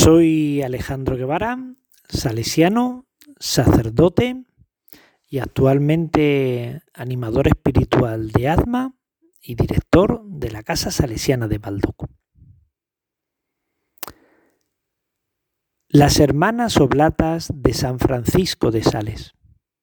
Soy Alejandro Guevara, salesiano, sacerdote y actualmente animador espiritual de ADMA y director de la Casa Salesiana de Baldoco. Las Hermanas Oblatas de San Francisco de Sales.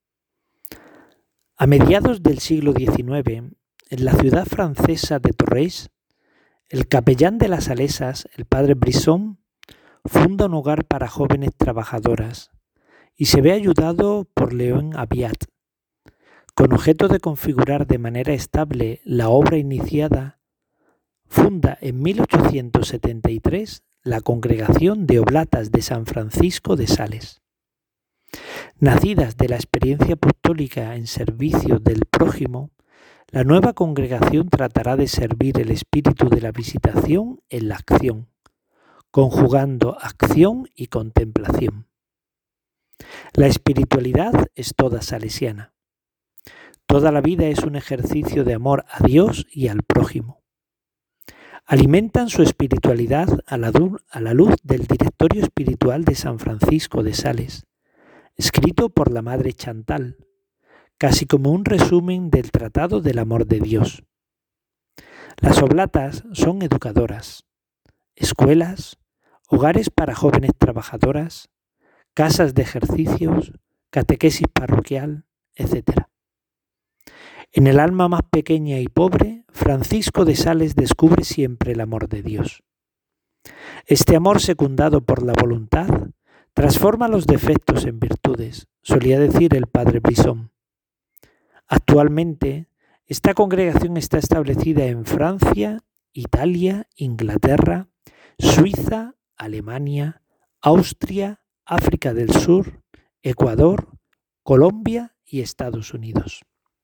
A mediados del siglo XIX, en la ciudad francesa de Torres, el capellán de las Salesas, el padre Brisson, funda un hogar para jóvenes trabajadoras y se ve ayudado por Léon Abiat. Con objeto de configurar de manera estable la obra iniciada, funda en 1873 la Congregación de Oblatas de San Francisco de Sales. Nacidas de la experiencia apostólica en servicio del prójimo, la nueva congregación tratará de servir el espíritu de la visitación en la acción, conjugando acción y contemplación. La espiritualidad es toda salesiana. Toda la vida es un ejercicio de amor a Dios y al prójimo. Alimentan su espiritualidad a la luz del Directorio Espiritual de San Francisco de Sales, escrito por la Madre Chantal, casi como un resumen del Tratado del Amor de Dios. Las oblatas son educadoras, escuelas, hogares para jóvenes trabajadoras, casas de ejercicios, catequesis parroquial, etc. En el alma más pequeña y pobre, Francisco de Sales descubre siempre el amor de Dios. Este amor, secundado por la voluntad, transforma los defectos en virtudes, solía decir el padre Brisson. Actualmente, esta congregación está establecida en Francia, Italia, Inglaterra, Suiza, Alemania, Austria, África del Sur, Ecuador, Colombia y Estados Unidos.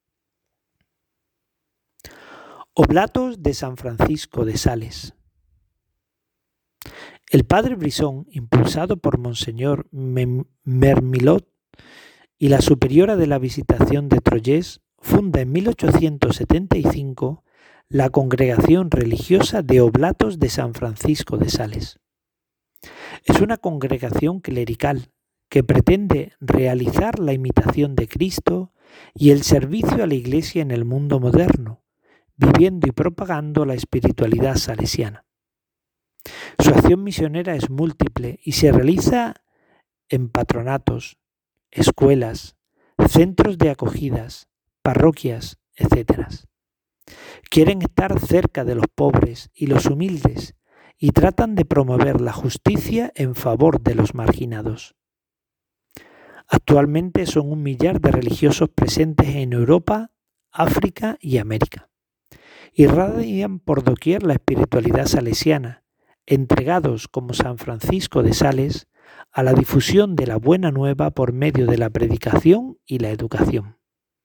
Oblatos de San Francisco de Sales. El padre Brisson, impulsado por Monseñor Mermillot y la superiora de la Visitación de Troyes, funda en 1875 la Congregación Religiosa de Oblatos de San Francisco de Sales. Es una congregación clerical que pretende realizar la imitación de Cristo y el servicio a la Iglesia en el mundo moderno, viviendo y propagando la espiritualidad salesiana. Su acción misionera es múltiple y se realiza en patronatos, escuelas, centros de acogidas, parroquias, etc. Quieren estar cerca de los pobres y los humildes y tratan de promover la justicia en favor de los marginados. Actualmente son 1 millar de religiosos presentes en Europa, África y América. Irradian por doquier la espiritualidad salesiana, entregados como San Francisco de Sales a la difusión de la buena nueva por medio de la predicación y la educación.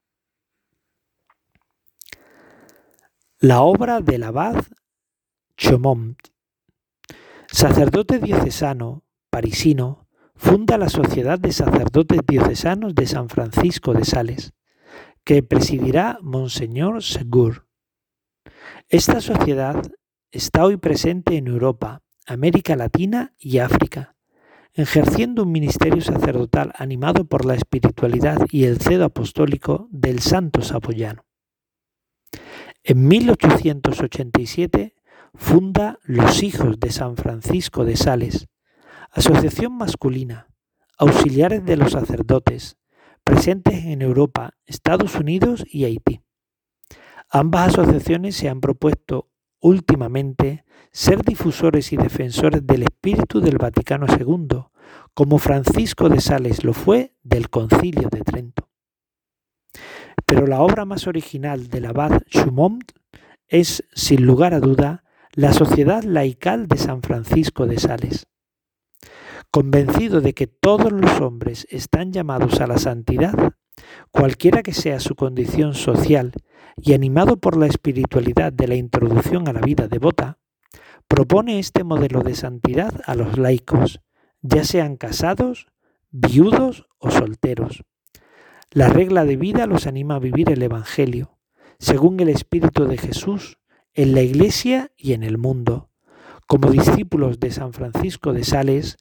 La obra del abad Chaumont. Sacerdote diocesano parisino, funda la Sociedad de Sacerdotes Diocesanos de San Francisco de Sales, que presidirá Monseñor Segur. Esta sociedad está hoy presente en Europa, América Latina y África, ejerciendo un ministerio sacerdotal animado por la espiritualidad y el celo apostólico del santo saboyano. En 1887 funda Los Hijos de San Francisco de Sales, asociación masculina, auxiliares de los sacerdotes, presentes en Europa, Estados Unidos y Haití. Ambas asociaciones se han propuesto últimamente ser difusores y defensores del espíritu del Vaticano II, como Francisco de Sales lo fue del Concilio de Trento. Pero la obra más original del abad Chaumont es, sin lugar a duda, la Sociedad Laical de San Francisco de Sales. Convencido de que todos los hombres están llamados a la santidad, cualquiera que sea su condición social, y animado por la espiritualidad de la introducción a la vida devota, propone este modelo de santidad a los laicos, ya sean casados, viudos o solteros. La regla de vida los anima a vivir el Evangelio, según el Espíritu de Jesús, en la Iglesia y en el mundo, como discípulos de San Francisco de Sales,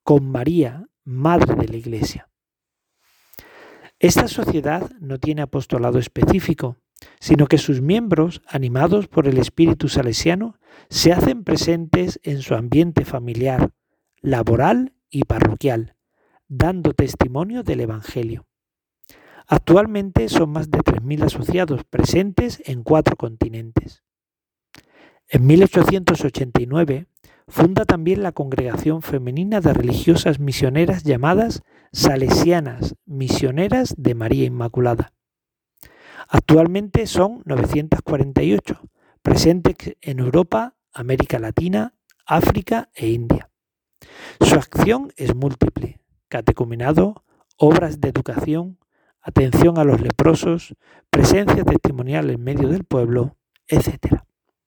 con María, Madre de la Iglesia. Esta sociedad no tiene apostolado específico, sino que sus miembros, animados por el espíritu salesiano, se hacen presentes en su ambiente familiar, laboral y parroquial, dando testimonio del Evangelio. Actualmente son más de 3.000 asociados presentes en 4 continentes. En 1889 funda también la Congregación Femenina de Religiosas Misioneras llamadas Salesianas Misioneras de María Inmaculada. Actualmente son 948, presentes en Europa, América Latina, África e India. Su acción es múltiple: catecumenado, obras de educación, atención a los leprosos, presencia testimonial en medio del pueblo, etc.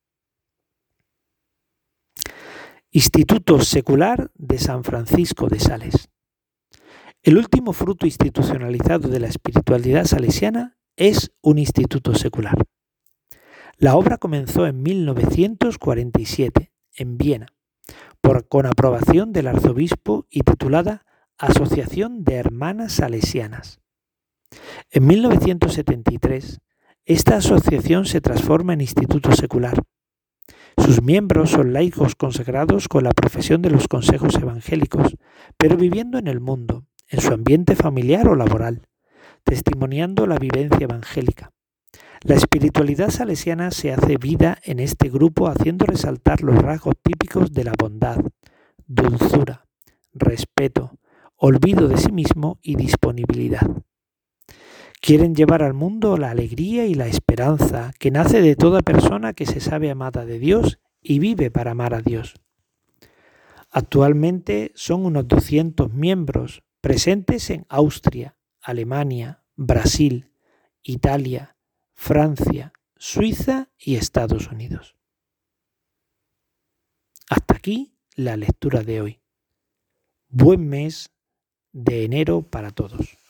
Instituto Secular de San Francisco de Sales. El último fruto institucionalizado de la espiritualidad salesiana es un instituto secular. La obra comenzó en 1947 en Viena, con aprobación del arzobispo y titulada Asociación de Hermanas Salesianas. En 1973, esta asociación se transforma en instituto secular. Sus miembros son laicos consagrados con la profesión de los consejos evangélicos, pero viviendo en el mundo, en su ambiente familiar o laboral, testimoniando la vivencia evangélica. La espiritualidad salesiana se hace vida en este grupo haciendo resaltar los rasgos típicos de la bondad, dulzura, respeto, olvido de sí mismo y disponibilidad. Quieren llevar al mundo la alegría y la esperanza que nace de toda persona que se sabe amada de Dios y vive para amar a Dios. Actualmente son unos 200 miembros presentes en Austria, Alemania, Brasil, Italia, Francia, Suiza y Estados Unidos. Hasta aquí la lectura de hoy. Buen mes de enero para todos.